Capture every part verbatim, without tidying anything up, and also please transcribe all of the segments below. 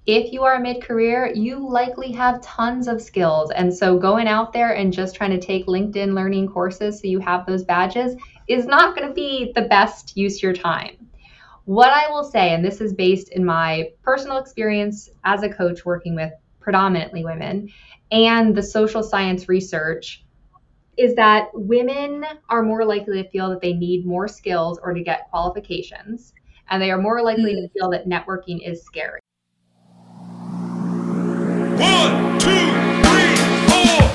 if you are mid-career, you likely have tons of skills. And so going out there and just trying to take LinkedIn learning courses so you have those badges is not going to be the best use of your time. What I will say, and this is based in my personal experience as a coach working with predominantly women and the social science research, is that women are more likely to feel that they need more skills or to get qualifications, and they are more likely mm. to feel that networking is scary. One, two, three, four.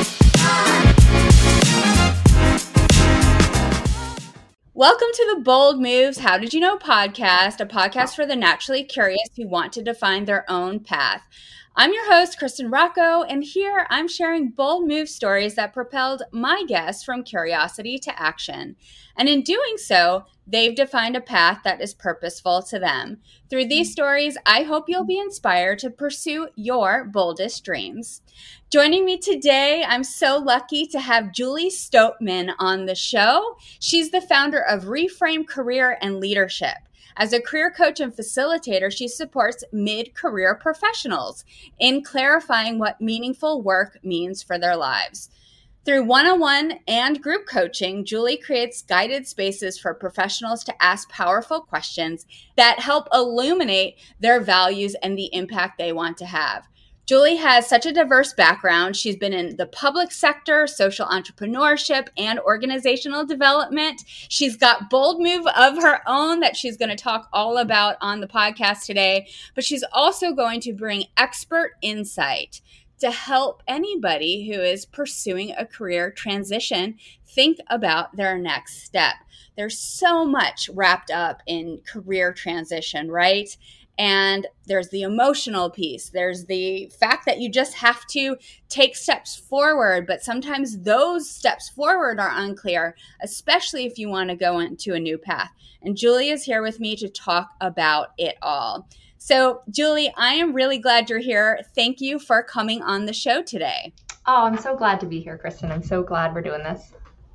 Welcome to the Bold Moves How Did You Know podcast, a podcast for the naturally curious who want to define their own path. I'm your host, Kristen Rocco, and here I'm sharing bold move stories that propelled my guests from curiosity to action. And in doing so, they've defined a path that is purposeful to them. Through these stories, I hope you'll be inspired to pursue your boldest dreams. Joining me today, I'm so lucky to have Julie Stoatman on the show. She's the founder of Reframe Career and Leadership. As a career coach and facilitator, she supports mid-career professionals in clarifying what meaningful work means for their lives. Through one-on-one and group coaching, Julie creates guided spaces for professionals to ask powerful questions that help illuminate their values and the impact they want to have. Julie has such a diverse background. She's been in the public sector, social entrepreneurship, and organizational development. She's got bold move of her own that she's going to talk all about on the podcast today, but she's also going to bring expert insight to help anybody who is pursuing a career transition think about their next step. There's so much wrapped up in career transition, right? And there's the emotional piece. There's the fact that you just have to take steps forward, but sometimes those steps forward are unclear, especially if you want to go into a new path. And Julie is here with me to talk about it all. So, Julie, I am really glad you're here. Thank you for coming on the show today. Oh, I'm so glad to be here, Kristen. I'm so glad we're doing this.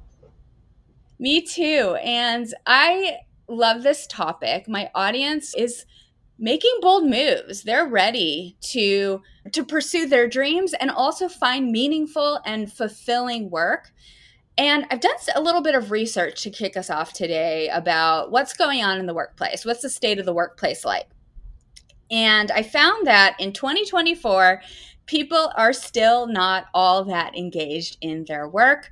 Me too. And I love this topic. My audience is making bold moves. They're ready to, to pursue their dreams and also find meaningful and fulfilling work. And I've done a little bit of research to kick us off today about what's going on in the workplace. What's the state of the workplace like? And I found that in twenty twenty-four, people are still not all that engaged in their work.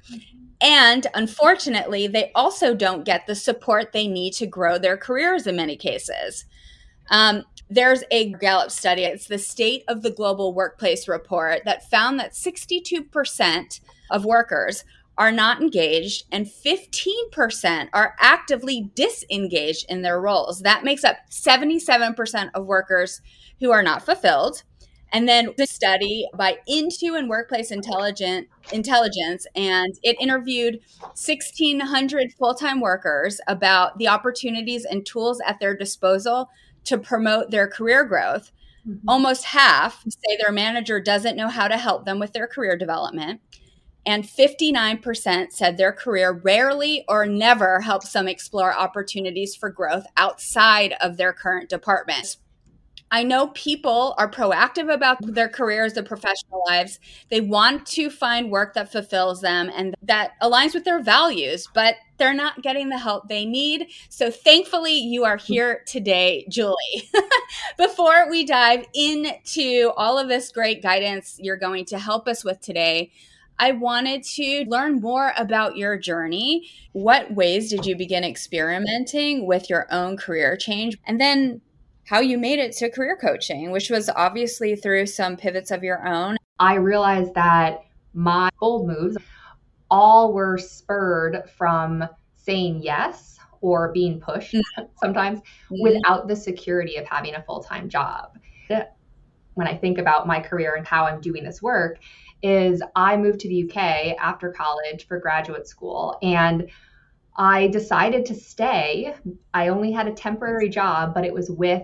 And unfortunately, they also don't get the support they need to grow their careers in many cases. Um, there's a Gallup study, it's the State of the Global Workplace report, that found that sixty-two percent of workers are not engaged and fifteen percent are actively disengaged in their roles. That makes up seventy-seven percent of workers who are not fulfilled. And then the study by Into and Workplace Intelligent, Intelligence, and it interviewed sixteen hundred full-time workers about the opportunities and tools at their disposal to promote their career growth. Mm-hmm. Almost half say their manager doesn't know how to help them with their career development. And fifty-nine percent said their career rarely or never helps them explore opportunities for growth outside of their current department. I know people are proactive about their careers and professional lives. They want to find work that fulfills them and that aligns with their values, but they're not getting the help they need. So thankfully, you are here today, Julie. Before we dive into all of this great guidance you're going to help us with today, I wanted to learn more about your journey. What ways did you begin experimenting with your own career change? And then how you made it to career coaching, which was obviously through some pivots of your own. I realized that my bold moves all were spurred from saying yes or being pushed mm-hmm. sometimes mm-hmm. without the security of having a full-time job. When I think about my career and how I'm doing this work, is I moved to the U K after college for graduate school, and I decided to stay. I only had a temporary job, but it was with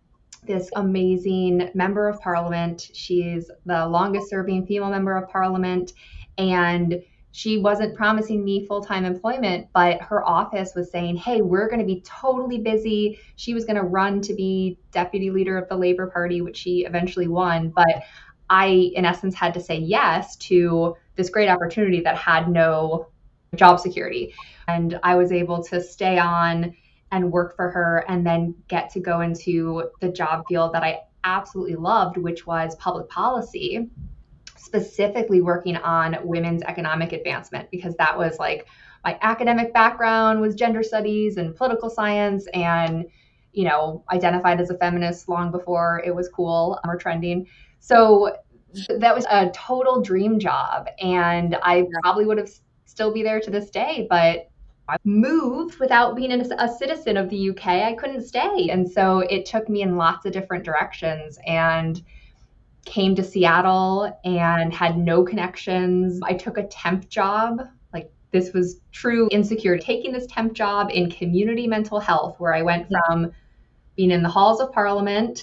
this amazing member of parliament. She's the longest serving female member of parliament, and she wasn't promising me full-time employment, but her office was saying, hey, we're going to be totally busy. She was going to run to be deputy leader of the Labor Party, which she eventually won. But I, in essence, had to say yes to this great opportunity that had no job security. And I was able to stay on and work for her and then get to go into the job field that I absolutely loved, which was public policy, specifically working on women's economic advancement, because that was like my academic background was gender studies and political science, and, you know, identified as a feminist long before it was cool or trending. So that was a total dream job. And I probably would have still be there to this day, but I moved without being a citizen of the U K. I couldn't stay. And so it took me in lots of different directions, and came to Seattle and had no connections. I took a temp job. Like, this was true insecurity. Taking this temp job in community mental health, where I went from being in the halls of Parliament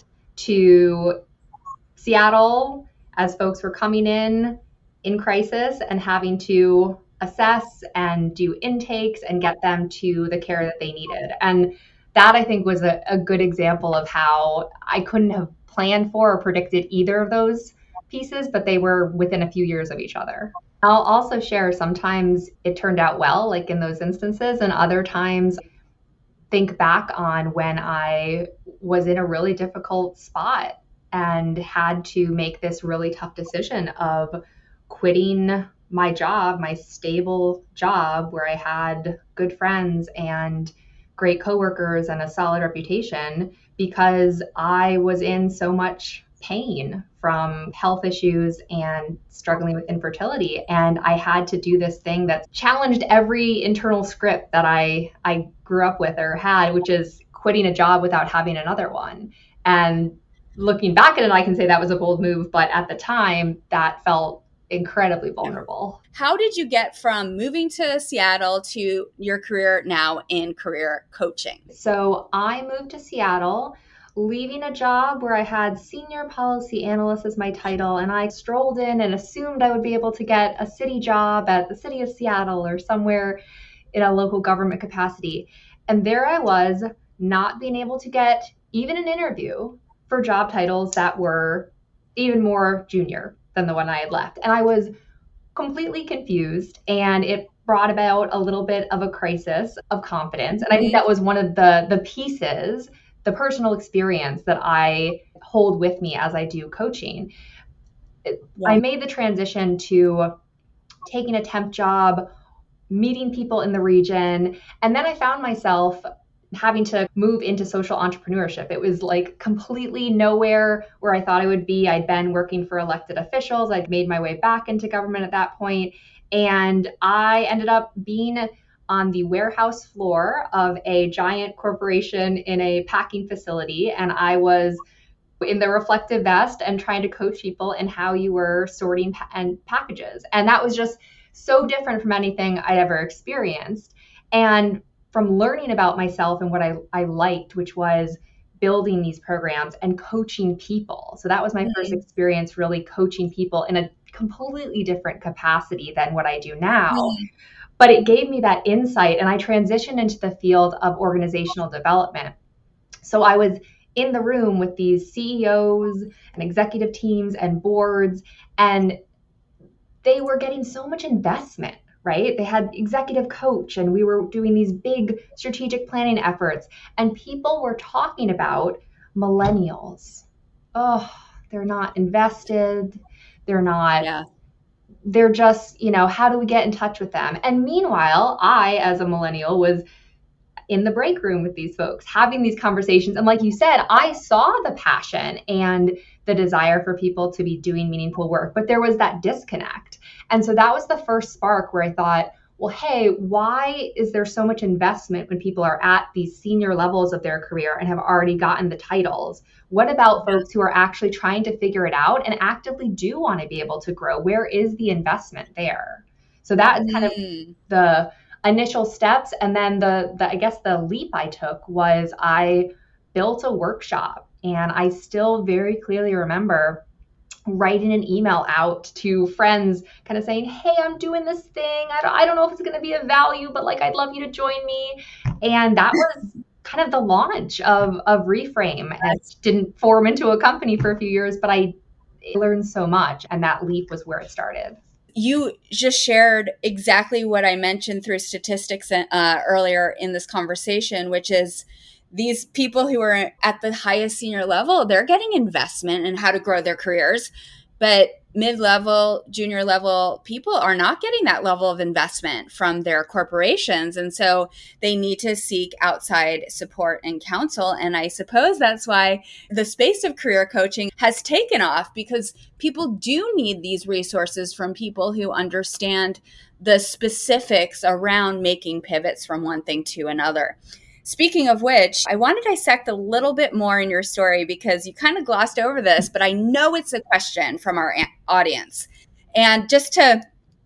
to Seattle as folks were coming in in crisis and having to assess and do intakes and get them to the care that they needed. And that, I think, was a, a good example of how I couldn't have planned for or predicted either of those pieces, but they were within a few years of each other. I'll also share, sometimes it turned out well, like in those instances, and other times think back on when I was in a really difficult spot and had to make this really tough decision of quitting my job, my stable job where I had good friends and great coworkers and a solid reputation, because I was in so much pain from health issues and struggling with infertility. And I had to do this thing that challenged every internal script that I, I grew up with or had, which is quitting a job without having another one. And looking back at it, I can say that was a bold move, but at the time that felt incredibly vulnerable. How did you get from moving to Seattle to your career now in career coaching? So I moved to Seattle, leaving a job where I had senior policy analyst as my title, and I strolled in and assumed I would be able to get a city job at the city of Seattle or somewhere in a local government capacity. And there I was, not being able to get even an interview for job titles that were even more junior than the one I had left. And I was completely confused, and it brought about a little bit of a crisis of confidence. And I think that was one of the the pieces, the personal experience that I hold with me as I do coaching. Yeah. I made the transition to taking a temp job, meeting people in the region, and then I found myself having to move into social entrepreneurship. It was like completely nowhere where I thought I would be. I'd been working for elected officials. I'd made my way back into government at that point. And I ended up being on the warehouse floor of a giant corporation in a packing facility. And I was in the reflective vest and trying to coach people in how you were sorting pa- and packages. And that was just so different from anything I'd ever experienced. And from learning about myself and what I, I liked, which was building these programs and coaching people. So that was my mm-hmm. first experience really coaching people in a completely different capacity than what I do now. Mm-hmm. But it gave me that insight, and I transitioned into the field of organizational development. So I was in the room with these C E Os and executive teams and boards, and they were getting so much investment. Right? They had executive coach, and we were doing these big strategic planning efforts, and people were talking about millennials. Oh, they're not invested. They're not, yeah. They're just, you know, how do we get in touch with them? And meanwhile, I, as a millennial, was in the break room with these folks, having these conversations. And like you said, I saw the passion and the desire for people to be doing meaningful work, but there was that disconnect. And so that was the first spark where I thought, well, hey, why is there so much investment when people are at these senior levels of their career and have already gotten the titles? What about folks who are actually trying to figure it out and actively do want to be able to grow? Where is the investment there? So that is kind of the initial steps. And then the, the, I guess the leap I took was I built a workshop, and I still very clearly remember writing an email out to friends kind of saying, hey, I'm doing this thing. I don't, I don't know if it's going to be of value, but like, I'd love you to join me. And that was kind of the launch of, of Reframe. And it didn't form into a company for a few years, but I learned so much. And that leap was where it started. You just shared exactly what I mentioned through statistics uh, earlier in this conversation, which is these people who are at the highest senior level, they're getting investment in how to grow their careers. But mid-level, junior level people are not getting that level of investment from their corporations. And so they need to seek outside support and counsel. And I suppose that's why the space of career coaching has taken off, because people do need these resources from people who understand the specifics around making pivots from one thing to another. Speaking of which, I want to dissect a little bit more in your story, because you kind of glossed over this, but I know it's a question from our audience. And just to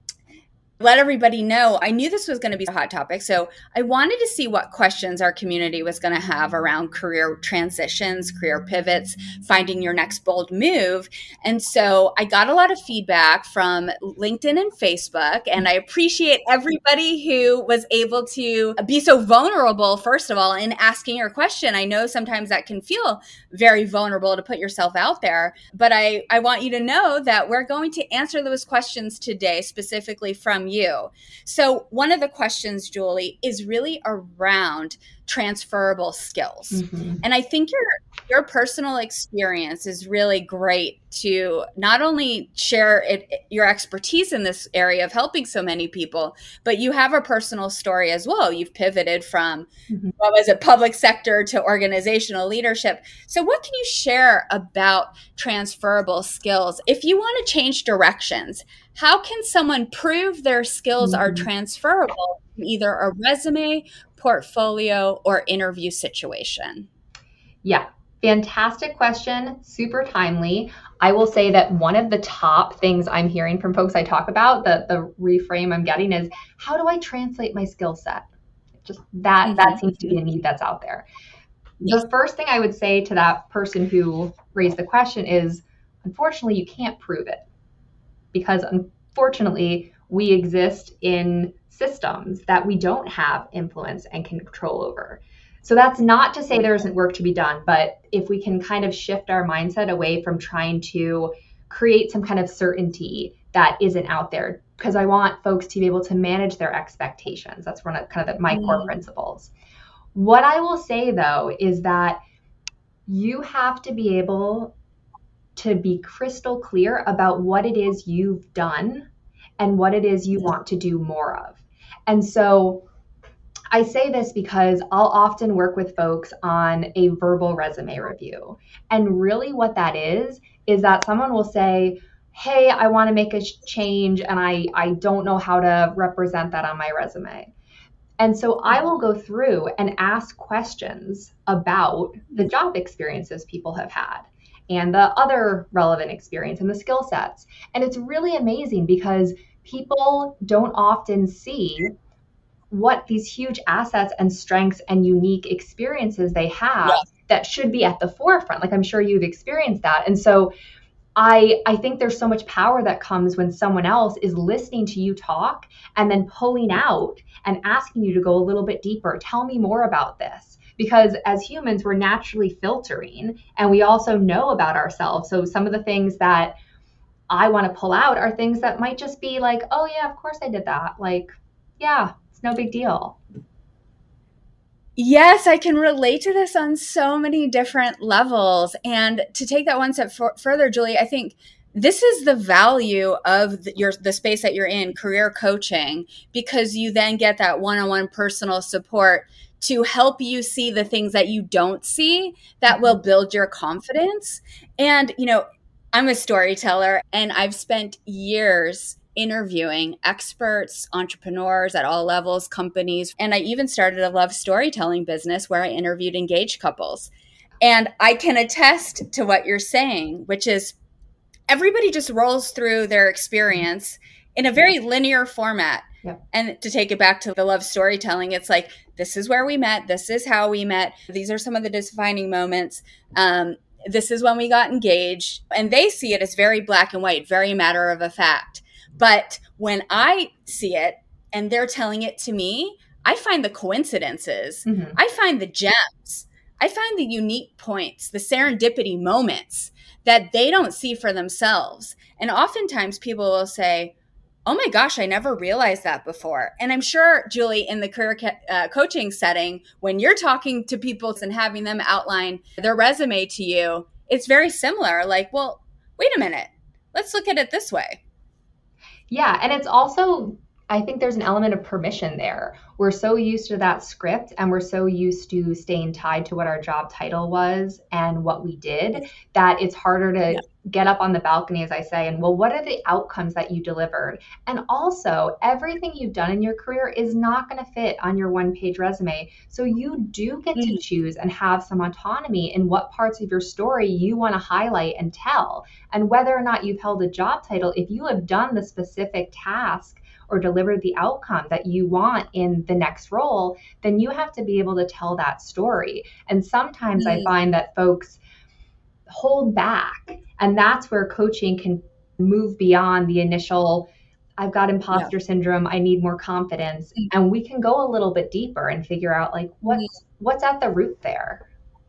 let everybody know, I knew this was going to be a hot topic. So I wanted to see what questions our community was going to have around career transitions, career pivots, finding your next bold move. And so I got a lot of feedback from LinkedIn and Facebook, and I appreciate everybody who was able to be so vulnerable, first of all, in asking your question. I know sometimes that can feel very vulnerable to put yourself out there, but I, I want you to know that we're going to answer those questions today, specifically from you. So one of the questions, Julie, is really around transferable skills. Mm-hmm. And I think your your personal experience is really great to not only share it, your expertise in this area of helping so many people, but you have a personal story as well. You've pivoted from, mm-hmm. what was it, public sector to organizational leadership. So what can you share about transferable skills? If you want to change directions, how can someone prove their skills mm-hmm. are transferable in either a resume, portfolio, or interview situation? Yeah, fantastic question. Super timely. I will say that one of the top things I'm hearing from folks I talk about, the, the reframe I'm getting, is how do I translate my skill set? Just that, mm-hmm. that seems to be a need that's out there. The first thing I would say to that person who raised the question is, unfortunately, you can't prove it, because unfortunately, we exist in systems that we don't have influence and control over. So that's not to say there isn't work to be done, but if we can kind of shift our mindset away from trying to create some kind of certainty that isn't out there, because I want folks to be able to manage their expectations. That's one of kind of the, my mm. core principles. What I will say, though, is that you have to be able to be crystal clear about what it is you've done and what it is you want to do more of. And so I say this because I'll often work with folks on a verbal resume review. And really what that is, is that someone will say, hey, I want to make a change and I, I don't know how to represent that on my resume. And so I will go through and ask questions about the job experiences people have had and the other relevant experience and the skill sets. And it's really amazing because people don't often see what these huge assets and strengths and unique experiences they have yeah. that should be at the forefront. Like I'm sure you've experienced that. And so I, I think there's so much power that comes when someone else is listening to you talk and then pulling out and asking you to go a little bit deeper. Tell me more about this. Because as humans, we're naturally filtering and we also know about ourselves. So some of the things that I want to pull out are things that might just be like, oh yeah, of course I did that. Like, yeah, it's no big deal. Yes, I can relate to this on so many different levels. And to take that one step f- further, Julie, I think this is the value of the, your the space that you're in, career coaching, because you then get that one-on-one personal support to help you see the things that you don't see that will build your confidence. And, you know, I'm a storyteller and I've spent years interviewing experts, entrepreneurs at all levels, companies. And I even started a love storytelling business where I interviewed engaged couples. And I can attest to what you're saying, which is everybody just rolls through their experience in a very linear format. Yep. And to take it back to the love storytelling, it's like, this is where we met. This is how we met. These are some of the defining moments. Um, This is when we got engaged. And they see it as very black and white, very matter of a fact. But when I see it and they're telling it to me, I find the coincidences. Mm-hmm. I find the gems. I find the unique points, the serendipity moments that they don't see for themselves. And oftentimes people will say, oh my gosh, I never realized that before. And I'm sure, Julie, in the career uh, coaching setting, when you're talking to people and having them outline their resume to you, it's very similar. Like, well, wait a minute, let's look at it this way. Yeah. And it's also, I think there's an element of permission there. We're so used to that script and we're so used to staying tied to what our job title was and what we did that it's harder to yeah. get up on the balcony, as I say, and well, what are the outcomes that you delivered? And also, everything you've done in your career is not going to fit on your one-page resume. So you do get mm-hmm. to choose and have some autonomy in what parts of your story you want to highlight and tell. And whether or not you've held a job title, if you have done the specific task or delivered the outcome that you want in the next role, then you have to be able to tell that story. And sometimes mm-hmm. I find that folks hold back. And that's where coaching can move beyond the initial, I've got imposter yeah. syndrome, I need more confidence. Mm-hmm. And we can go a little bit deeper and figure out like what's mm-hmm. what's at the root there.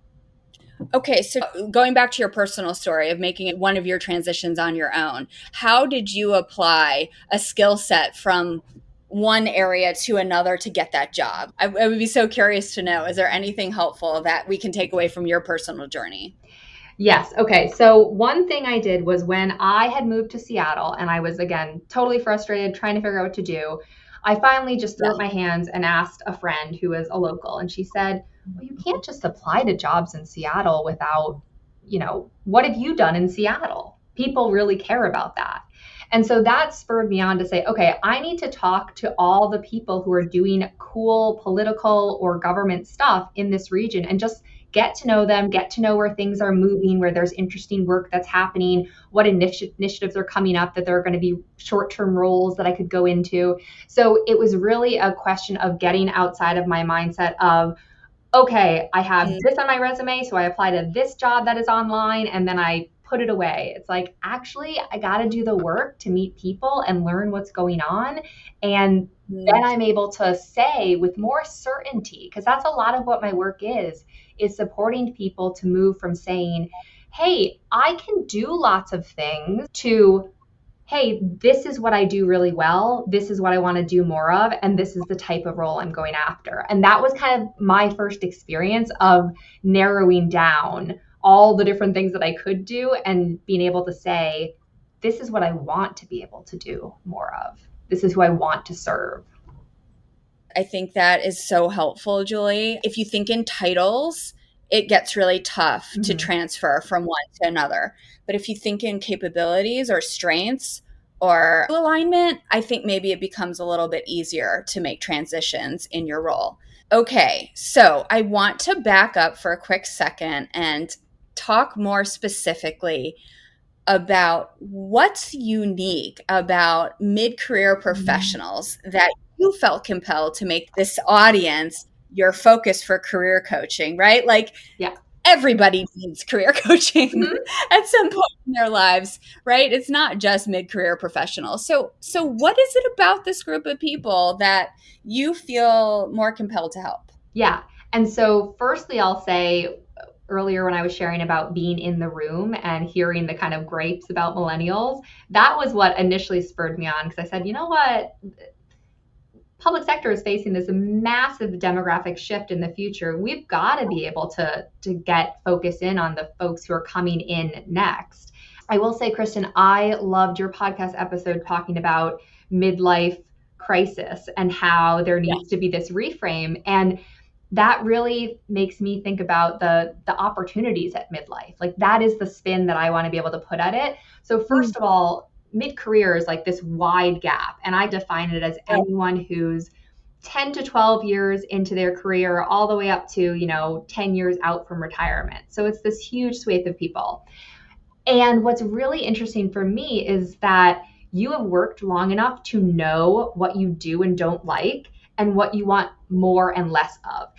Okay, so going back to your personal story of making it one of your transitions on your own, how did you apply a skill set from one area to another to get that job? I, I would be so curious to know, is there anything helpful that we can take away from your personal journey? Yes. Okay. So one thing I did was when I had moved to Seattle and I was, again, totally frustrated, trying to figure out what to do, I finally just threw up my hands and asked a friend who was a local, and she said, well, you can't just apply to jobs in Seattle without, you know, what have you done in Seattle? People really care about that. And so that spurred me on to say, okay, I need to talk to all the people who are doing cool political or government stuff in this region and just get to know them, get to know where things are moving, where there's interesting work that's happening, what initi- initiatives are coming up that there are going to be short-term roles that I could go into. So it was really a question of getting outside of my mindset of, okay, I have mm-hmm. this on my resume, so I apply to this job that is online, and then I put it away. It's like, actually, I got to do the work to meet people and learn what's going on. And mm-hmm. then I'm able to say with more certainty, because that's a lot of what my work is, is supporting people to move from saying, hey, I can do lots of things, to, hey, this is what I do really well. This is what I want to do more of. And this is the type of role I'm going after. And that was kind of my first experience of narrowing down all the different things that I could do and being able to say, this is what I want to be able to do more of. This is who I want to serve. I think that is so helpful, Julie. If you think in titles, it gets really tough mm-hmm. to transfer from one to another. But if you think in capabilities or strengths or alignment, I think maybe it becomes a little bit easier to make transitions in your role. Okay, so I want to back up for a quick second and talk more specifically about what's unique about mid-career professionals mm-hmm. that you felt compelled to make this audience your focus for career coaching, right? Like, yeah, everybody needs career coaching mm-hmm. at some point in their lives, right? It's not just mid-career professionals. So, so what is it about this group of people that you feel more compelled to help? Yeah. And so firstly, I'll say earlier when I was sharing about being in the room and hearing the kind of gripes about millennials, that was what initially spurred me on, because I said, you know what? Public sector is facing this massive demographic shift in the future. We've got to be able to, to get focus in on the folks who are coming in next. I will say, Kristen, I loved your podcast episode talking about midlife crisis and how there needs yeah. to be this reframe. And that really makes me think about the, the opportunities at midlife. Like, that is the spin that I want to be able to put at it. So first mm-hmm. of all, mid-career is like this wide gap. And I define it as anyone who's ten to twelve years into their career, all the way up to, you know, ten years out from retirement. So it's this huge swathe of people. And what's really interesting for me is that you have worked long enough to know what you do and don't like and what you want more and less of.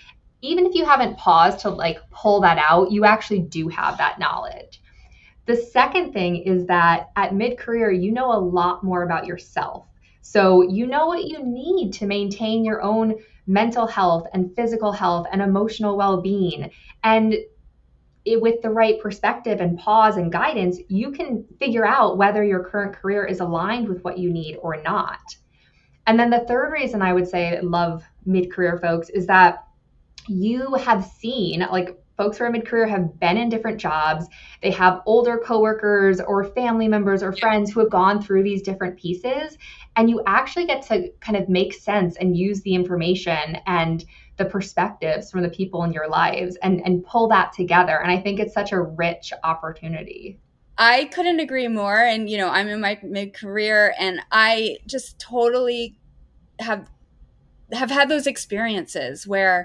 even if you haven't paused to like pull that out, you actually do have that knowledge. The second thing is that at mid-career, you know a lot more about yourself. So you know what you need to maintain your own mental health and physical health and emotional well-being. And it, with the right perspective and pause and guidance, you can figure out whether your current career is aligned with what you need or not. And then the third reason I would say I love mid-career folks is that you have seen, like, folks who are mid-career have been in different jobs. They have older coworkers or family members or friends who have gone through these different pieces. And you actually get to kind of make sense and use the information and the perspectives from the people in your lives and, and pull that together. And I think it's such a rich opportunity. I couldn't agree more. And, you know, I'm in my mid-career and I just totally have have had those experiences where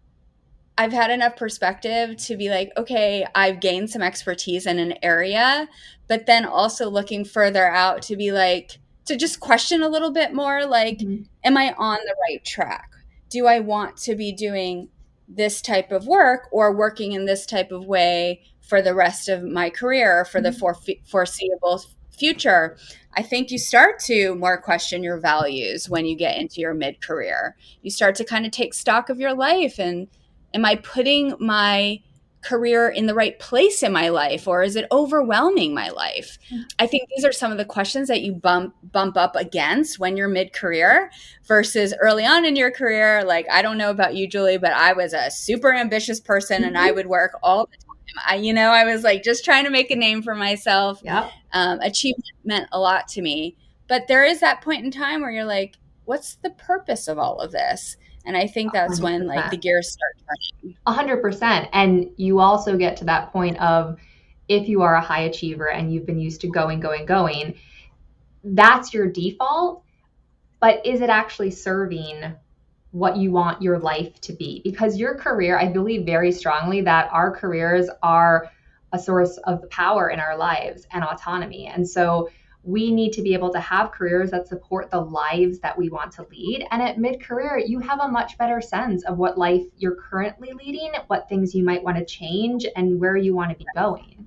I've had enough perspective to be like, okay, I've gained some expertise in an area, but then also looking further out to be like, to just question a little bit more, like, mm-hmm. am I on the right track? Do I want to be doing this type of work or working in this type of way for the rest of my career, for mm-hmm. the fore- foreseeable future? I think you start to more question your values when you get into your mid-career. You start to kind of take stock of your life and, am I putting my career in the right place in my life, or is it overwhelming my life? Mm-hmm. I think these are some of the questions that you bump bump up against when you're mid-career versus early on in your career. Like, I don't know about you, Julie, but I was a super ambitious person mm-hmm. and I would work all the time. I, you know, I was like just trying to make a name for myself. Yeah. Um, achievement meant a lot to me. But there is that point in time where you're like, what's the purpose of all of this? And I think that's one hundred percent when like the gears start turning. A hundred percent. And you also get to that point of, if you are a high achiever and you've been used to going, going, going, that's your default. But is it actually serving what you want your life to be? Because your career, I believe very strongly that our careers are a source of power in our lives and autonomy. And so we need to be able to have careers that support the lives that we want to lead. And at mid-career, you have a much better sense of what life you're currently leading, what things you might want to change, and where you want to be going.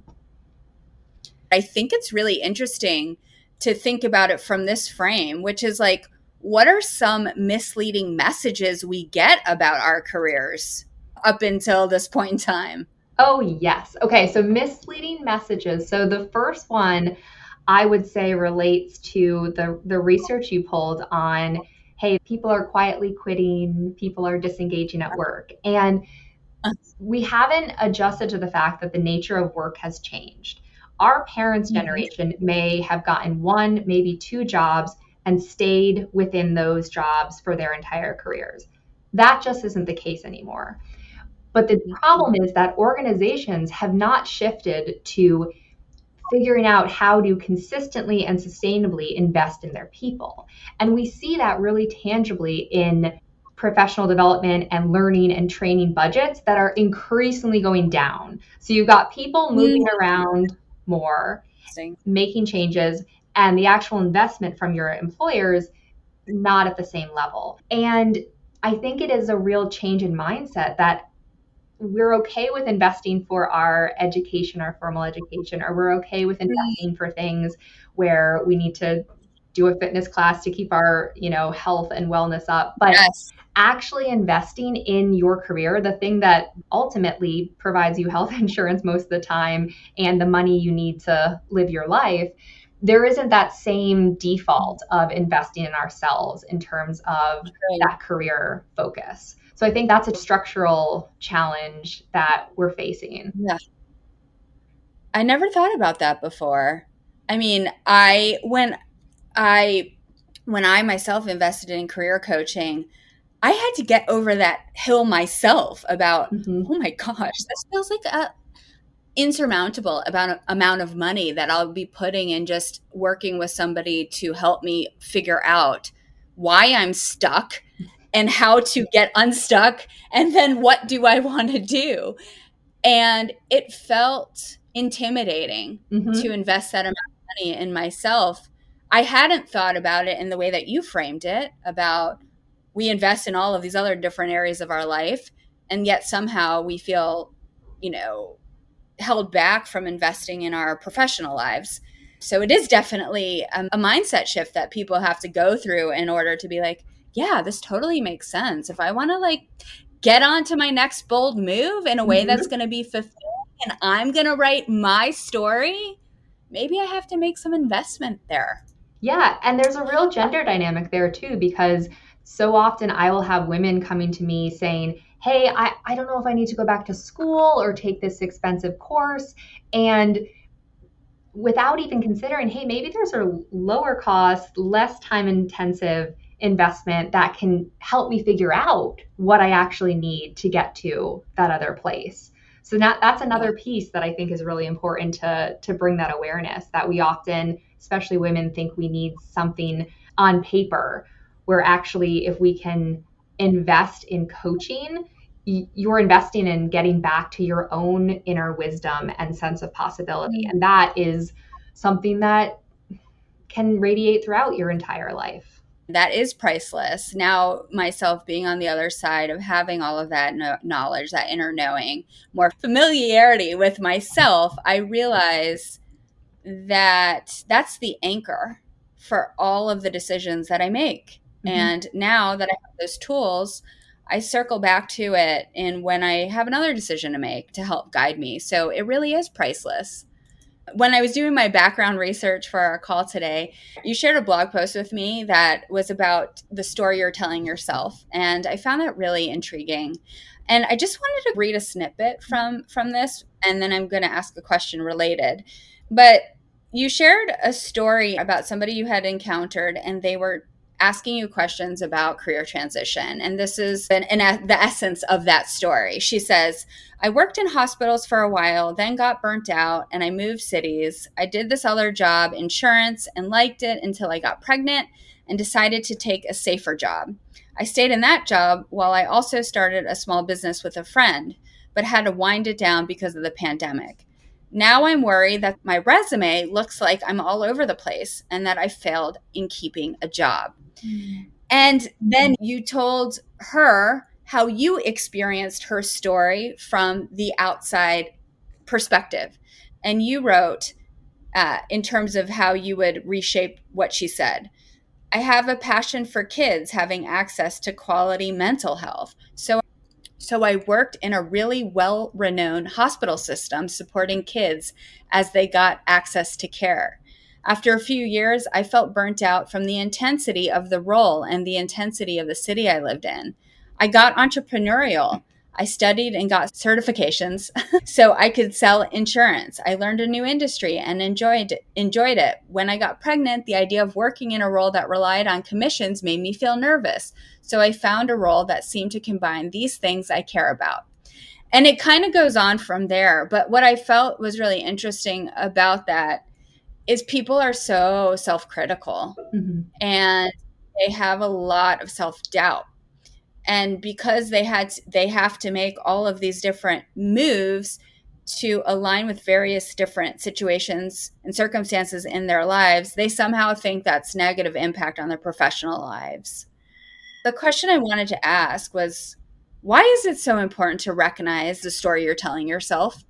I think it's really interesting to think about it from this frame, which is like, what are some misleading messages we get about our careers up until this point in time? Oh, yes. Okay, so misleading messages. So the first one I would say relates to the, the research you pulled on, hey, people are quietly quitting, people are disengaging at work. And we haven't adjusted to the fact that the nature of work has changed. Our parents' generation may have gotten one, maybe two jobs and stayed within those jobs for their entire careers. That just isn't the case anymore. But the problem is that organizations have not shifted to figuring out how to consistently and sustainably invest in their people. And we see that really tangibly in professional development and learning and training budgets that are increasingly going down. So you've got people moving around more, making changes, and the actual investment from your employers not at the same level. And I think it is a real change in mindset that we're okay with investing for our education, our formal education, or we're okay with investing for things where we need to do a fitness class to keep our, you know, health and wellness up. But yes, actually investing in your career, the thing that ultimately provides you health insurance most of the time and the money you need to live your life, there isn't that same default of investing in ourselves in terms of that career focus. So I think that's a structural challenge that we're facing. Yeah. I never thought about that before. I mean, I when I when I myself invested in career coaching, I had to get over that hill myself about, mm-hmm. oh my gosh, this feels like a insurmountable about amount of money that I'll be putting in just working with somebody to help me figure out why I'm stuck and how to get unstuck, and then what do I want to do? And it felt intimidating mm-hmm. to invest that amount of money in myself. I hadn't thought about it in the way that you framed it, about we invest in all of these other different areas of our life. And yet somehow we feel, you know, held back from investing in our professional lives. So it is definitely a, a mindset shift that people have to go through in order to be like, yeah, this totally makes sense. If I want to like get on to my next bold move in a way mm-hmm. that's going to be fulfilling and I'm going to write my story, maybe I have to make some investment there. Yeah. And there's a real gender dynamic there too, because so often I will have women coming to me saying, hey, I, I don't know if I need to go back to school or take this expensive course. And without even considering, hey, maybe there's a lower cost, less time intensive investment that can help me figure out what I actually need to get to that other place. So that, that's another piece that I think is really important to, to bring that awareness, that we often, especially women, think we need something on paper, where actually if we can invest in coaching, you're investing in getting back to your own inner wisdom and sense of possibility. And that is something that can radiate throughout your entire life. That is priceless. Now, myself being on the other side of having all of that no- knowledge, that inner knowing, more familiarity with myself, I realize that that's the anchor for all of the decisions that I make. Mm-hmm. And now that I have those tools, I circle back to it in when I have another decision to make to help guide me. So it really is priceless. When I was doing my background research for our call today, you shared a blog post with me that was about the story you're telling yourself. And I found that really intriguing. And I just wanted to read a snippet from, from this, and then I'm going to ask a question related. But you shared a story about somebody you had encountered, and they were asking you questions about career transition. And this is an, an, the essence of that story. She says, I worked in hospitals for a while, then got burnt out, and I moved cities. I did this other job, insurance, and liked it until I got pregnant and decided to take a safer job. I stayed in that job while I also started a small business with a friend, but had to wind it down because of the pandemic. Now I'm worried that my resume looks like I'm all over the place and that I failed in keeping a job. Mm. And then you told her how you experienced her story from the outside perspective. And you wrote, uh, in terms of how you would reshape what she said, I have a passion for kids having access to quality mental health. So So I worked in a really well-renowned hospital system supporting kids as they got access to care. After a few years, I felt burnt out from the intensity of the role and the intensity of the city I lived in. I got entrepreneurial. I studied and got certifications so I could sell insurance. I learned a new industry and enjoyed enjoyed it. When I got pregnant, the idea of working in a role that relied on commissions made me feel nervous. So I found a role that seemed to combine these things I care about. And it kind of goes on from there. But what I felt was really interesting about that is people are so self-critical, mm-hmm. and they have a lot of self-doubt. And because they had to, they have to make all of these different moves to align with various different situations and circumstances in their lives, they somehow think that's negative impact on their professional lives. The question I wanted to ask was, why is it so important to recognize the story you're telling yourself?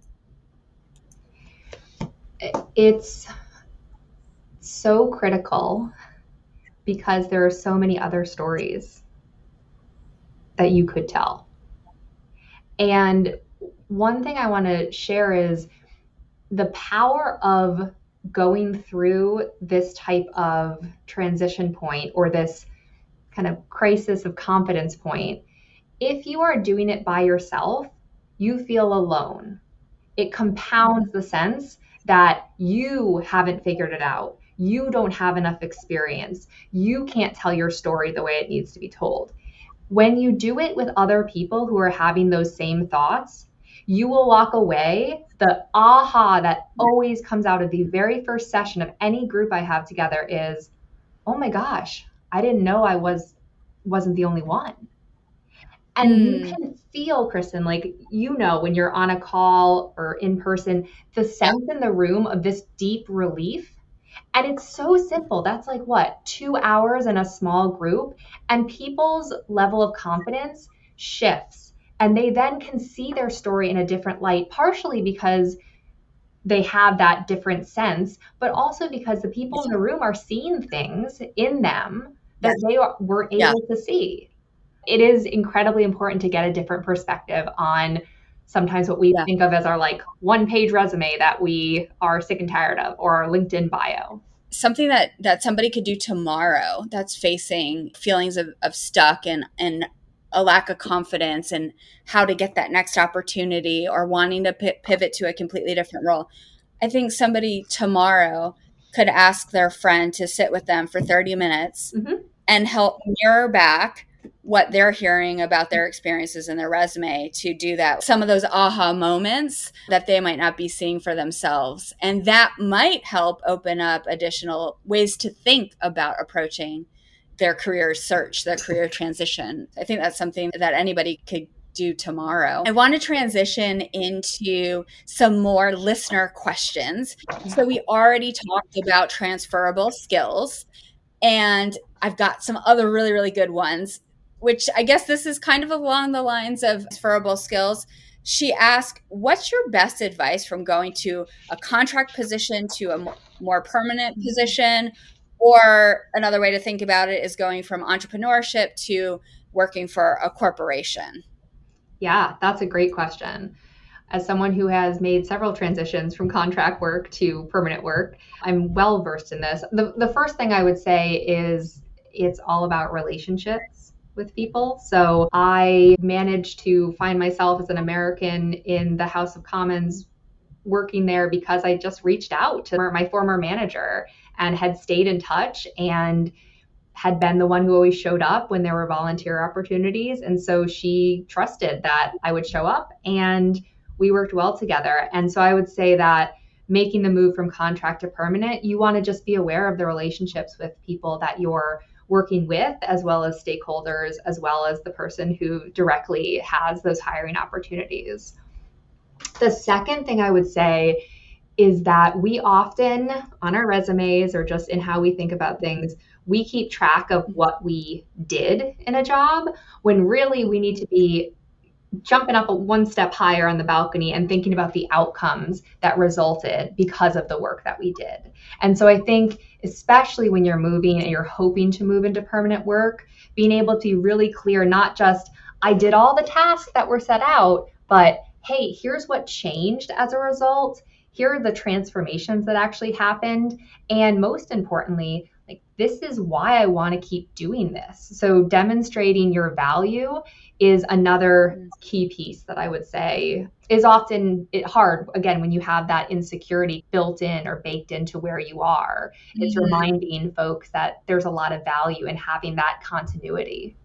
It's so critical because there are so many other stories that you could tell. And one thing I want to share is the power of going through this type of transition point or this kind of crisis of confidence point. If you are doing it by yourself, you feel alone. It compounds the sense that you haven't figured it out. You don't have enough experience. You can't tell your story the way it needs to be told. When you do it with other people who are having those same thoughts, you will walk away. The aha that always comes out of the very first session of any group I have together is, oh my gosh, I didn't know I was, wasn't the only one. And mm. you can feel, Kristen, like, you know, when you're on a call or in person, the sense in the room of this deep relief. And it's so simple. That's like what, two hours in a small group, and people's level of confidence shifts And they then can see their story in a different light, partially because they have that different sense, but also because the people in the room are seeing things in them that they weren't able Yeah. to see. It is incredibly important to get a different perspective on sometimes what we Yeah. think of as our like one page resume that we are sick and tired of, or our LinkedIn bio. Something that, that somebody could do tomorrow that's facing feelings of, of stuck and, and a lack of confidence and how to get that next opportunity or wanting to p- pivot to a completely different role. I think somebody tomorrow could ask their friend to sit with them for thirty minutes Mhm. and help mirror back what they're hearing about their experiences in their resume to do that. Some of those aha moments that they might not be seeing for themselves. And that might help open up additional ways to think about approaching their career search, their career transition. I think that's something that anybody could do tomorrow. I want to transition into some more listener questions. So we already talked about transferable skills, and I've got some other really, really good ones, which I guess this is kind of along the lines of transferable skills. She asked, what's your best advice from going to a contract position to a more permanent position? Or another way to think about it is going from entrepreneurship to working for a corporation. Yeah, that's a great question. As someone who has made several transitions from contract work to permanent work, I'm well versed in this. The, the first thing I would say is it's all about relationships with people. So I managed to find myself as an American in the House of Commons working there because I just reached out to my former manager and had stayed in touch and had been the one who always showed up when there were volunteer opportunities. And so she trusted that I would show up, and we worked well together. And so I would say that making the move from contract to permanent, you want to just be aware of the relationships with people that you're working with, as well as stakeholders, as well as the person who directly has those hiring opportunities. The second thing I would say is that we often, on our resumes or just in how we think about things, we keep track of what we did in a job, when really we need to be jumping up one step higher on the balcony and thinking about the outcomes that resulted because of the work that we did. And so I think, especially when you're moving and you're hoping to move into permanent work, being able to be really clear, not just, I did all the tasks that were set out, but hey, here's what changed as a result. Here are the transformations that actually happened. And most importantly, like, this is why I want to keep doing this. So demonstrating your value is another key piece that I would say is often it hard, again, when you have that insecurity built in or baked into where you are. It's Mm-hmm. reminding folks that there's a lot of value in having that continuity.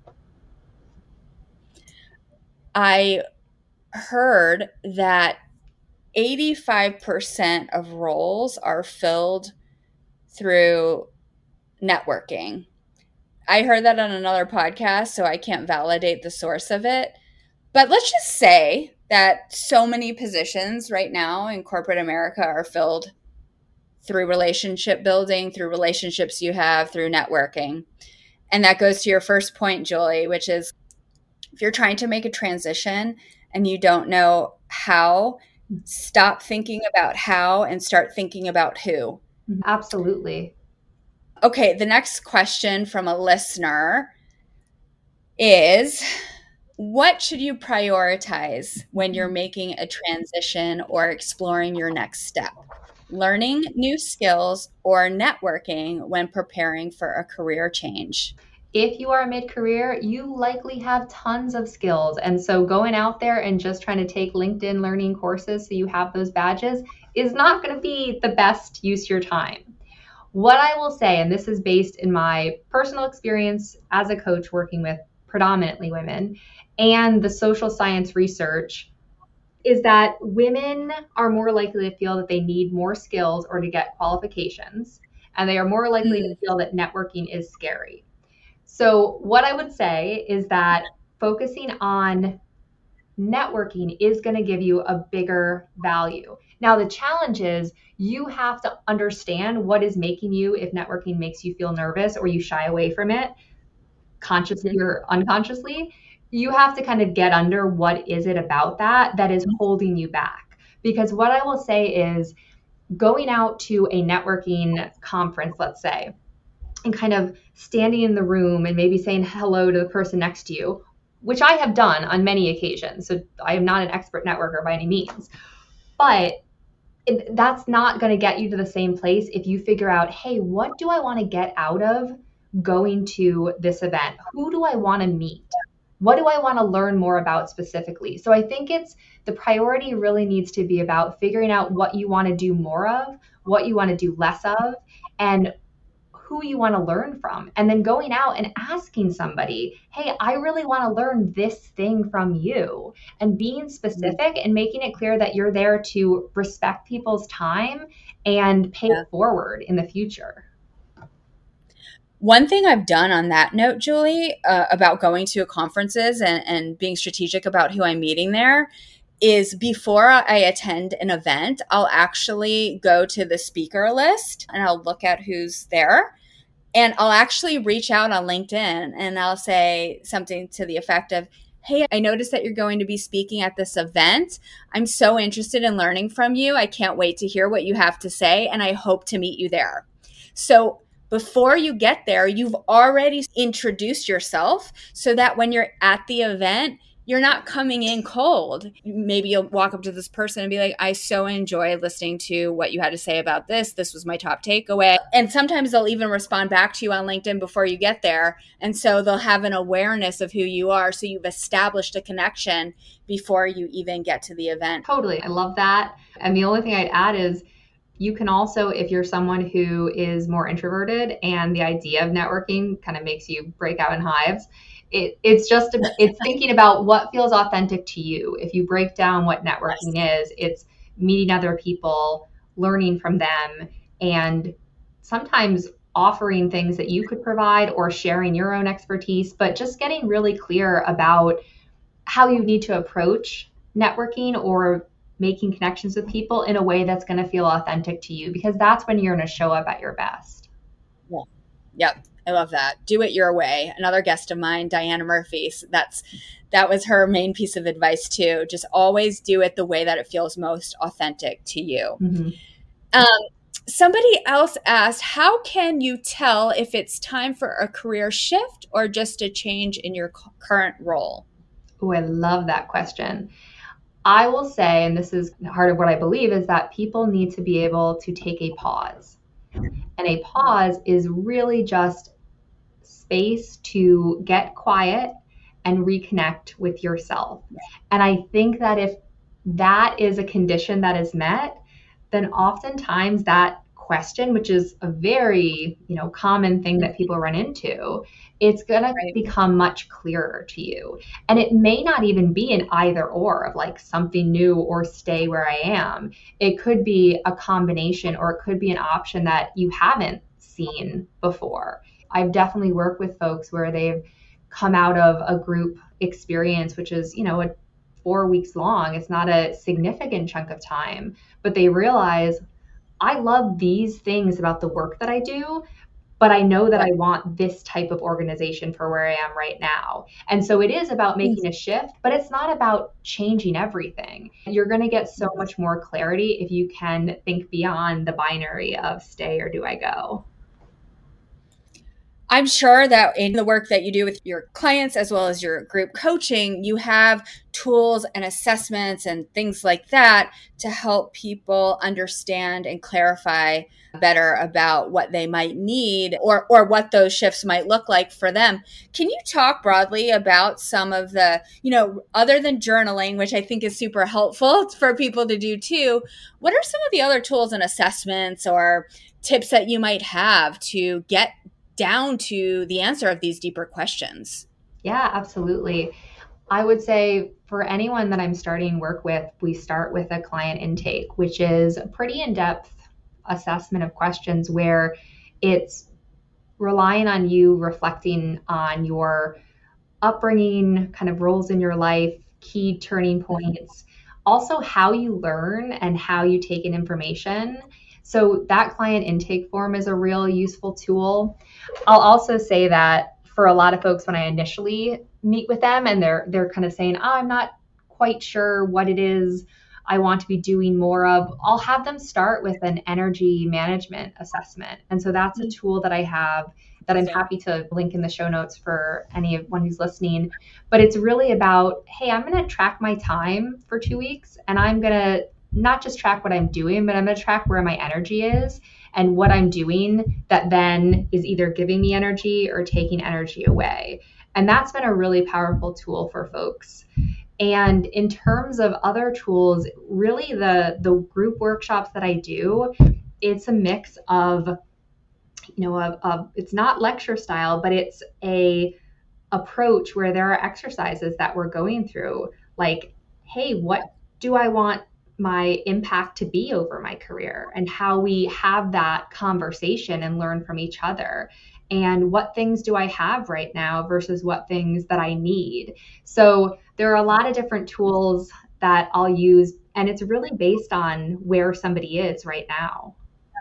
I heard that eighty-five percent of roles are filled through networking. I heard that on another podcast, so I can't validate the source of it. But let's just say that so many positions right now in corporate America are filled through relationship building, through relationships you have, through networking. And that goes to your first point, Julie, which is if you're trying to make a transition and you don't know how, stop thinking about how and start thinking about who. Absolutely. Okay, the next question from a listener is, what should you prioritize when you're making a transition or exploring your next step? Learning new skills or networking when preparing for a career change? If you are mid-career, you likely have tons of skills. And so going out there and just trying to take LinkedIn learning courses so you have those badges is not going to be the best use of your time. What I will say, and this is based in my personal experience as a coach working with predominantly women and the social science research, is that women are more likely to feel that they need more skills or to get qualifications, and they are more likely Mm. to feel that networking is scary. So what I would say is that focusing on networking is going to give you a bigger value. Now, the challenge is you have to understand what is making you, if networking makes you feel nervous or you shy away from it, consciously or unconsciously. you have to kind of get under what is it about that that is holding you back. Because what I will say is going out to a networking conference, let's say, and kind of standing in the room and maybe saying hello to the person next to you, which I have done on many occasions. So I am not an expert networker by any means, but it, that's not going to get you to the same place if you figure out, hey, what do I want to get out of going to this event? Who do I want to meet? What do I want to learn more about specifically? So I think it's the priority really needs to be about figuring out what you want to do more of, what you want to do less of, and who you want to learn from. And then going out and asking somebody, hey, I really want to learn this thing from you. And being specific and making it clear that you're there to respect people's time and pay Yeah. it forward in the future. One thing I've done on that note, Julie, uh, about going to conferences and, and being strategic about who I'm meeting there is before I attend an event, I'll actually go to the speaker list and I'll look at who's there. And I'll actually reach out on LinkedIn and I'll say something to the effect of, hey, I noticed that you're going to be speaking at this event. I'm so interested in learning from you. I can't wait to hear what you have to say, and I hope to meet you there. So before you get there, you've already introduced yourself so that when you're at the event, you're not coming in cold. Maybe you'll walk up to this person and be like, I so enjoyed listening to what you had to say about this. This was my top takeaway. And sometimes they'll even respond back to you on LinkedIn before you get there. And so they'll have an awareness of who you are. So you've established a connection before you even get to the event. Totally. I love that. And the only thing I'd add is you can also, if you're someone who is more introverted and the idea of networking kind of makes you break out in hives, It, it's just, it's thinking about what feels authentic to you. If you break down what networking is, it's meeting other people, learning from them, and sometimes offering things that you could provide or sharing your own expertise, but just getting really clear about how you need to approach networking or making connections with people in a way that's going to feel authentic to you, because that's when you're going to show up at your best. Yeah. Yep. I love that. Do it your way. Another guest of mine, Diana Murphy. That's that was her main piece of advice too. Just always do it the way that it feels most authentic to you. Mm-hmm. Um, somebody else asked, how can you tell if it's time for a career shift or just a change in your current role? Oh, I love that question. I will say, and this is part of what I believe, is that people need to be able to take a pause. And a pause is really just space to get quiet and reconnect with yourself. And I think that if that is a condition that is met, then oftentimes that question, which is a very, you know, common thing that people run into, it's going to Right. become much clearer to you. And it may not even be an either or of like something new or stay where I am. It could be a combination, or it could be an option that you haven't seen before. I've definitely worked with folks where they've come out of a group experience, which is, you know, a four weeks long. It's not a significant chunk of time, but they realize, I love these things about the work that I do, but I know that I want this type of organization for where I am right now. And so it is about making a shift, but it's not about changing everything. You're going to get so much more clarity if you can think beyond the binary of stay or do I go. I'm sure that in the work that you do with your clients as well as your group coaching, you have tools and assessments and things like that to help people understand and clarify better about what they might need or or what those shifts might look like for them. Can you talk broadly about some of the, you know, other than journaling, which I think is super helpful for people to do too, what are some of the other tools and assessments or tips that you might have to get down to the answer of these deeper questions? Yeah, absolutely. I would say for anyone that I'm starting work with, we start with a client intake, which is a pretty in-depth assessment of questions where it's relying on you reflecting on your upbringing, kind of roles in your life, key turning points, also how you learn and how you take in information. So that client intake form is a real useful tool. I'll also say that for a lot of folks, when I initially meet with them and they're they're kind of saying, oh, I'm not quite sure what it is I want to be doing more of, I'll have them start with an energy management assessment. And so that's a tool that I have that I'm happy to link in the show notes for anyone who's listening. But it's really about, hey, I'm going to track my time for two weeks and I'm going to not just track what I'm doing, but I'm going to track where my energy is and what I'm doing that then is either giving me energy or taking energy away. And that's been a really powerful tool for folks. And in terms of other tools, really the, the group workshops that I do, it's a mix of, you know, of, of it's not lecture style, but it's a approach where there are exercises that we're going through, like, hey, what do I want my impact to be over my career, and how we have that conversation and learn from each other. And what things do I have right now versus what things that I need? So there are a lot of different tools that I'll use, and it's really based on where somebody is right now.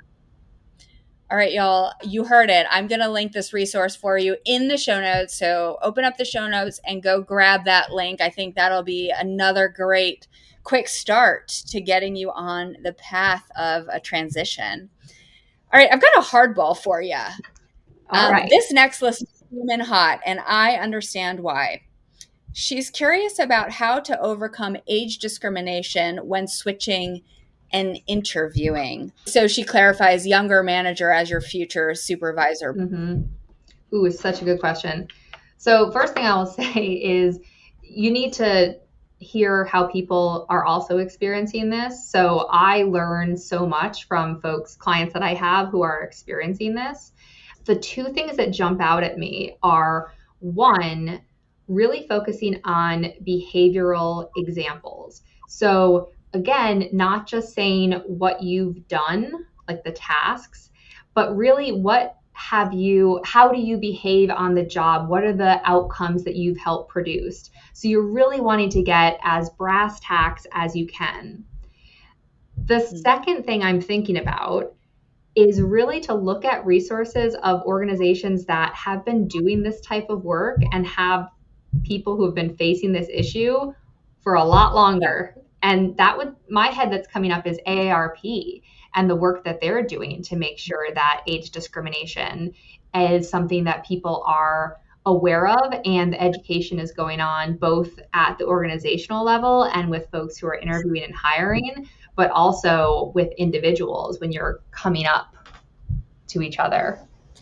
All right, y'all, you heard it. I'm going to link this resource for you in the show notes. So open up the show notes and go grab that link. I think that'll be another great quick start to getting you on the path of a transition. All right, I've got a hardball for you. All um, right. This next list is human hot, and I understand why. She's curious about how to overcome age discrimination when switching and interviewing. So she clarifies younger manager as your future supervisor. Mm-hmm. Ooh, it's such a good question. So first thing I will say is you need to hear how people are also experiencing this. So I learn so much from folks, clients that I have who are experiencing this. The two things that jump out at me are, one, really focusing on behavioral examples. So again, not just saying what you've done, like the tasks, but really what have you, how do you behave on the job? What are the outcomes that you've helped produce? So you're really wanting to get as brass tacks as you can. The mm-hmm. second thing I'm thinking about is really to look at resources of organizations that have been doing this type of work and have people who have been facing this issue for a lot longer. And that would, my head that's coming up is A A R P and the work that they're doing to make sure that age discrimination is something that people are aware of, and the education is going on both at the organizational level and with folks who are interviewing and hiring, but also with individuals when you're coming up to each other.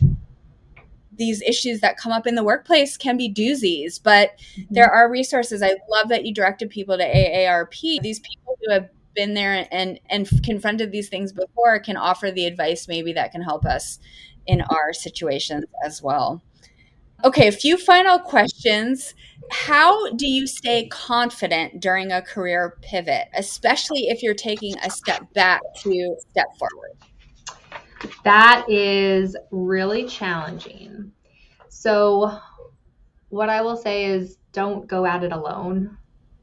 These issues that come up in the workplace can be doozies, but mm-hmm. there are resources. I love that you directed people to A A R P. These people who have been there and, and confronted these things before can offer the advice maybe that can help us in our situations as well. Okay, a few final questions. How do you stay confident during a career pivot, especially if you're taking a step back to step forward? That is really challenging. So what I will say is don't go at it alone.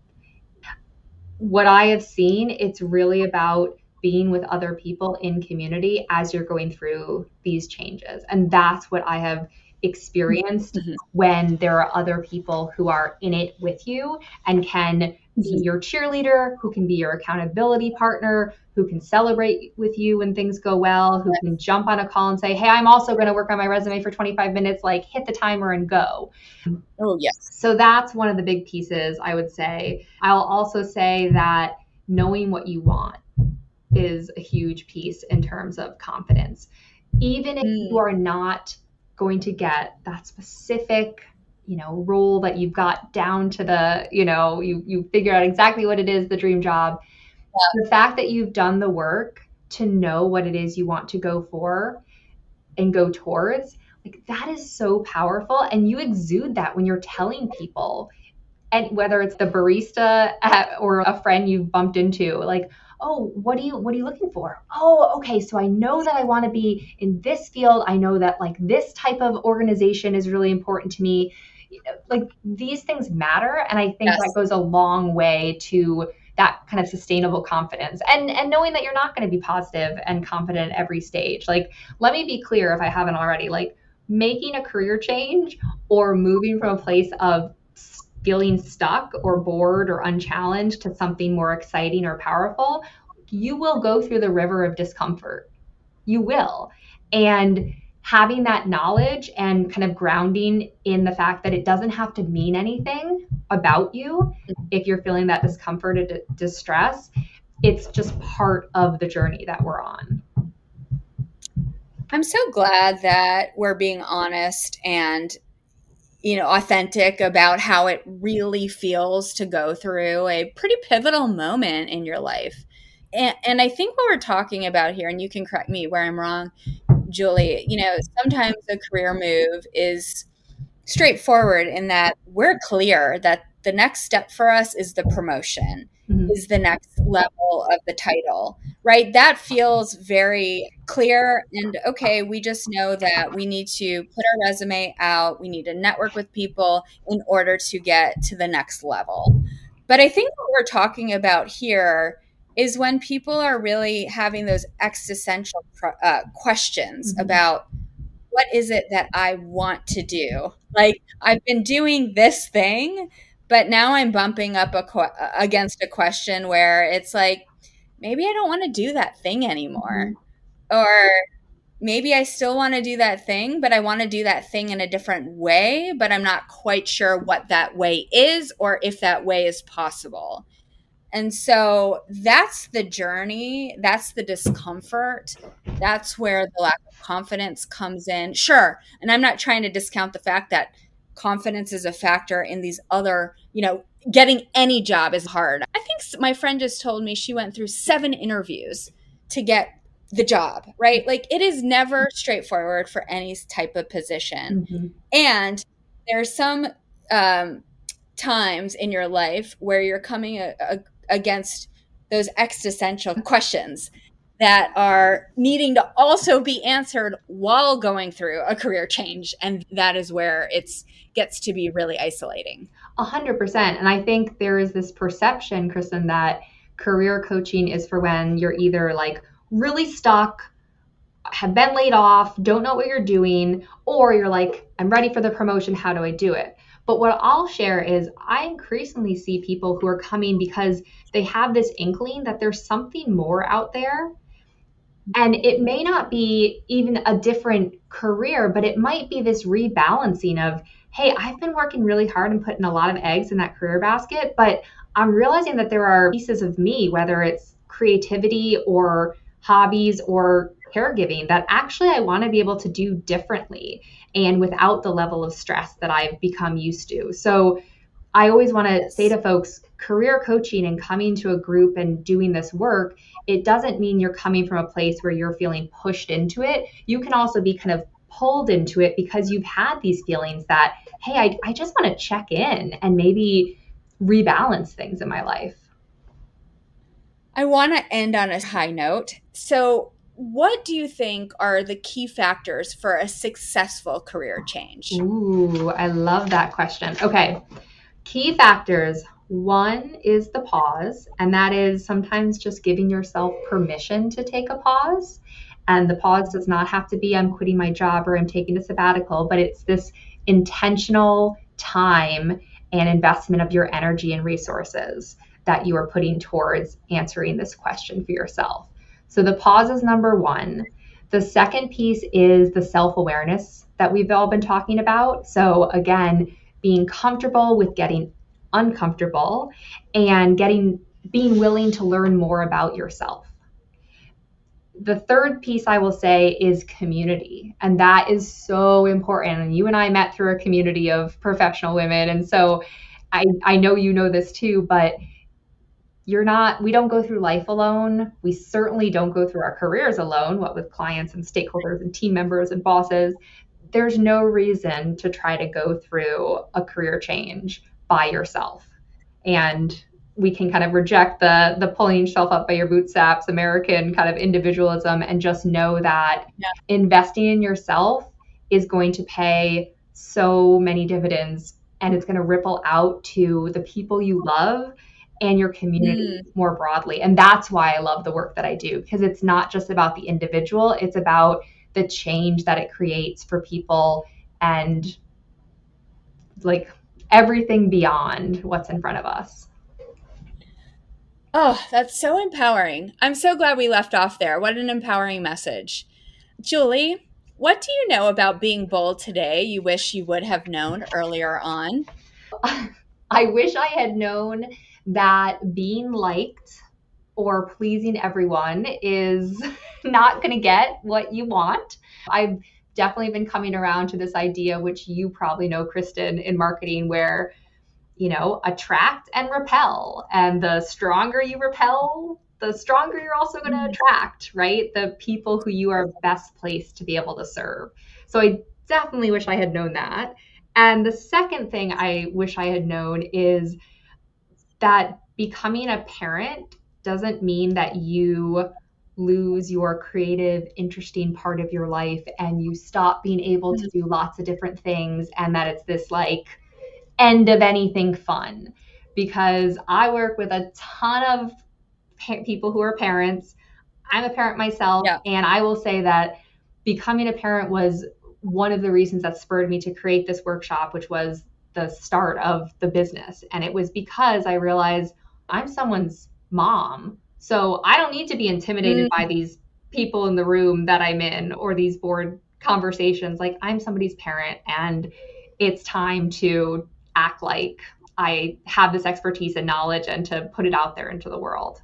What I have seen, it's really about being with other people in community as you're going through these changes. And that's what I have experienced mm-hmm. when there are other people who are in it with you and can be your cheerleader, who can be your accountability partner, who can celebrate with you when things go well, who can jump on a call and say, hey, I'm also going to work on my resume for twenty-five minutes, like hit the timer and go. Oh, yes. So that's one of the big pieces, I would say. I'll also say that knowing what you want is a huge piece in terms of confidence. Even if mm. you are not going to get that specific, you know, role that you've got down to the, you know, you, you figure out exactly what it is, the dream job. Yeah. The fact that you've done the work to know what it is you want to go for and go towards, like that is so powerful. And you exude that when you're telling people, and whether it's the barista at, or a friend you've bumped into, like, oh, what do you, what are you looking for? Oh, okay. So I know that I want to be in this field. I know that like this type of organization is really important to me. Like these things matter. And I think yes. that goes a long way to that kind of sustainable confidence and, and knowing that you're not going to be positive and confident at every stage. Like, let me be clear if I haven't already, like making a career change or moving from a place of feeling stuck or bored or unchallenged to something more exciting or powerful, you will go through the river of discomfort. You will. And having that knowledge and kind of grounding in the fact that it doesn't have to mean anything about you if you're feeling that discomfort or d- distress, it's just part of the journey that we're on. I'm so glad that we're being honest and, you know, authentic about how it really feels to go through a pretty pivotal moment in your life. And, and I think what we're talking about here, and you can correct me where I'm wrong, Julie, you know, sometimes a career move is straightforward in that we're clear that the next step for us is the promotion, mm-hmm. is the next level of the title, right? That feels very clear. And okay, we just know that we need to put our resume out. We need to network with people in order to get to the next level. But I think what we're talking about here is when people are really having those existential uh, questions mm-hmm. about what is it that I want to do? Like, I've been doing this thing, but now I'm bumping up a qu- against a question where it's like, maybe I don't want to do that thing anymore. Mm-hmm. Or maybe I still want to do that thing, but I want to do that thing in a different way, but I'm not quite sure what that way is or if that way is possible. And so that's the journey. That's the discomfort. That's where the lack of confidence comes in. Sure. And I'm not trying to discount the fact that confidence is a factor in these other, you know, getting any job is hard. I think my friend just told me she went through seven interviews to get the job, right? Like, it is never straightforward for any type of position. Mm-hmm. And there's some um, times in your life where you're coming a, a against those existential questions that are needing to also be answered while going through a career change. And that is where it's gets to be really isolating. A hundred percent. And I think there is this perception, Kristen, that career coaching is for when you're either like really stuck, have been laid off, don't know what you're doing, or you're like, I'm ready for the promotion. How do I do it? But what I'll share is I increasingly see people who are coming because they have this inkling that there's something more out there. And it may not be even a different career, but it might be this rebalancing of, hey, I've been working really hard and putting a lot of eggs in that career basket, but I'm realizing that there are pieces of me, whether it's creativity or hobbies or caregiving, that actually I want to be able to do differently and without the level of stress that I've become used to. So I always want to say to folks, career coaching and coming to a group and doing this work, it doesn't mean you're coming from a place where you're feeling pushed into it. You can also be kind of pulled into it because you've had these feelings that, hey, I, I just want to check in and maybe rebalance things in my life. I want to end on a high note. So what do you think are the key factors for a successful career change? Ooh, I love that question. Okay. Key factors. One is the pause, and that is sometimes just giving yourself permission to take a pause. And the pause does not have to be I'm quitting my job or I'm taking a sabbatical, but it's this intentional time and investment of your energy and resources that you are putting towards answering this question for yourself. So the pause is number one. The second piece is the self-awareness that we've all been talking about. So again, being comfortable with getting uncomfortable and getting being willing to learn more about yourself. The third piece I will say is community. And that is so important. And you and I met through a community of professional women. And so I, I know you know this too, but you're not, we don't go through life alone. We certainly don't go through our careers alone, what with clients and stakeholders and team members and bosses. There's no reason to try to go through a career change by yourself. And we can kind of reject the the pulling yourself up by your bootstraps, American kind of individualism, and just know that yeah. investing in yourself is going to pay so many dividends, and it's going to ripple out to the people you love and your community mm. more broadly. And that's why I love the work that I do, because it's not just about the individual, it's about the change that it creates for people and like everything beyond what's in front of us. Oh, that's so empowering. I'm so glad we left off there. What an empowering message. Julie, what do you know about being bold today you wish you would have known earlier on? I wish I had known that being liked or pleasing everyone is not going to get what you want. I've definitely been coming around to this idea, which you probably know, Kristen, in marketing, where, you know, attract and repel. And the stronger you repel, the stronger you're also going to attract, right? The people who you are best placed to be able to serve. So I definitely wish I had known that. And the second thing I wish I had known is that becoming a parent doesn't mean that you lose your creative, interesting part of your life and you stop being able to do lots of different things, and that it's this like end of anything fun. Because I work with a ton of pa- people who are parents. I'm a parent myself, yeah. And I will say that becoming a parent was one of the reasons that spurred me to create this workshop, which was the start of the business. And it was because I realized I'm someone's mom. So I don't need to be intimidated mm. by these people in the room that I'm in or these board conversations. Like, I'm somebody's parent, and it's time to act like I have this expertise and knowledge and to put it out there into the world.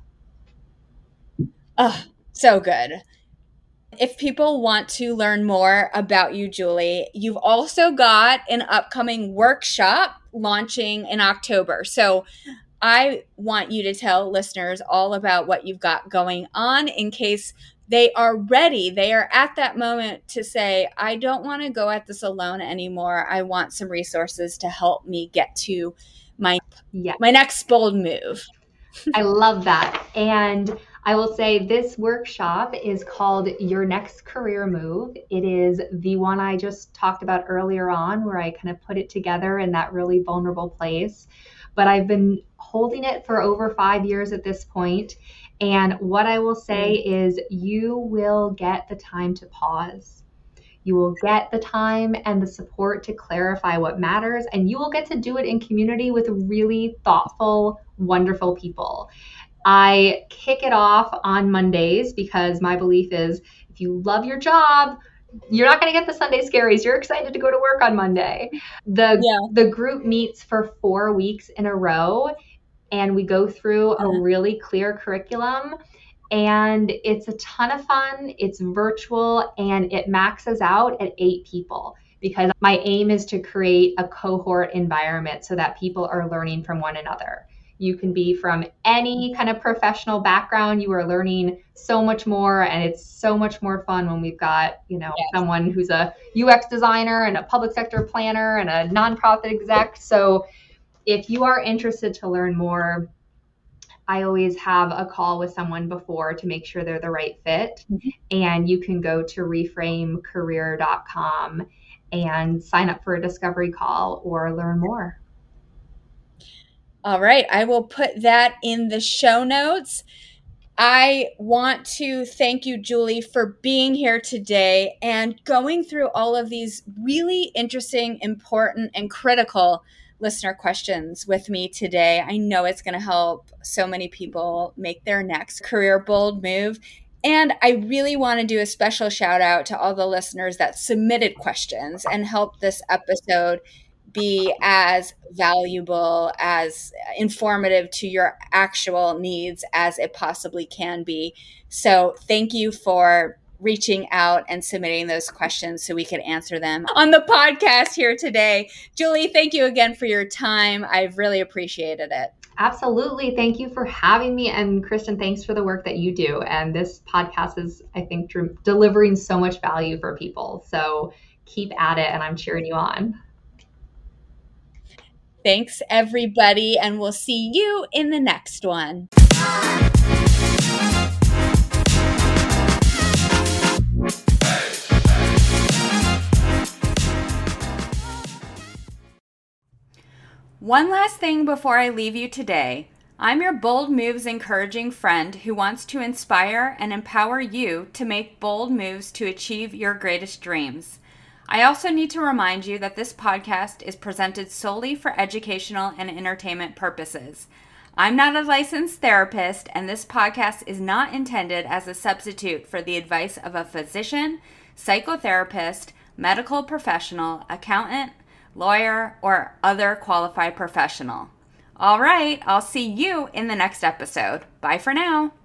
Oh, so good. If people want to learn more about you, Julie, you've also got an upcoming workshop launching in October. So I want you to tell listeners all about what you've got going on in case they are ready. They are at that moment to say, I don't want to go at this alone anymore. I want some resources to help me get to my, yeah. my next bold move. I love that. And I will say this workshop is called Your Next Career Move. It is the one I just talked about earlier on, where I kind of put it together in that really vulnerable place. But I've been holding it for over five years at this point. And what I will say is you will get the time to pause. You will get the time and the support to clarify what matters. And you will get to do it in community with really thoughtful, wonderful people. I kick it off on Mondays because my belief is if you love your job, you're not going to get the Sunday scaries. You're excited to go to work on Monday. The yeah. the group meets for four weeks in a row, and we go through a really clear curriculum. And it's a ton of fun. It's virtual, and it maxes out at eight people because my aim is to create a cohort environment so that people are learning from one another. You can be from any kind of professional background. You are learning so much more, and it's so much more fun when we've got, you know, yes. someone who's a U X designer and a public sector planner and a nonprofit exec. So if you are interested to learn more, I always have a call with someone before to make sure they're the right fit. Mm-hmm. And you can go to reframe career dot com and sign up for a discovery call or learn more. All right. I will put that in the show notes. I want to thank you, Julie, for being here today and going through all of these really interesting, important, and critical listener questions with me today. I know it's going to help so many people make their next career bold move. And I really want to do a special shout out to all the listeners that submitted questions and helped this episode be as valuable, as informative to your actual needs as it possibly can be. So thank you for reaching out and submitting those questions so we could answer them on the podcast here today. Julie, thank you again for your time. I've really appreciated it. Absolutely. Thank you for having me. And Kristen, thanks for the work that you do. And this podcast is, I think, dr- delivering so much value for people. So keep at it, and I'm cheering you on. Thanks, everybody, and we'll see you in the next one. One last thing before I leave you today. I'm your Bold Moves encouraging friend who wants to inspire and empower you to make bold moves to achieve your greatest dreams. I also need to remind you that this podcast is presented solely for educational and entertainment purposes. I'm not a licensed therapist, and this podcast is not intended as a substitute for the advice of a physician, psychotherapist, medical professional, accountant, lawyer, or other qualified professional. All right, I'll see you in the next episode. Bye for now.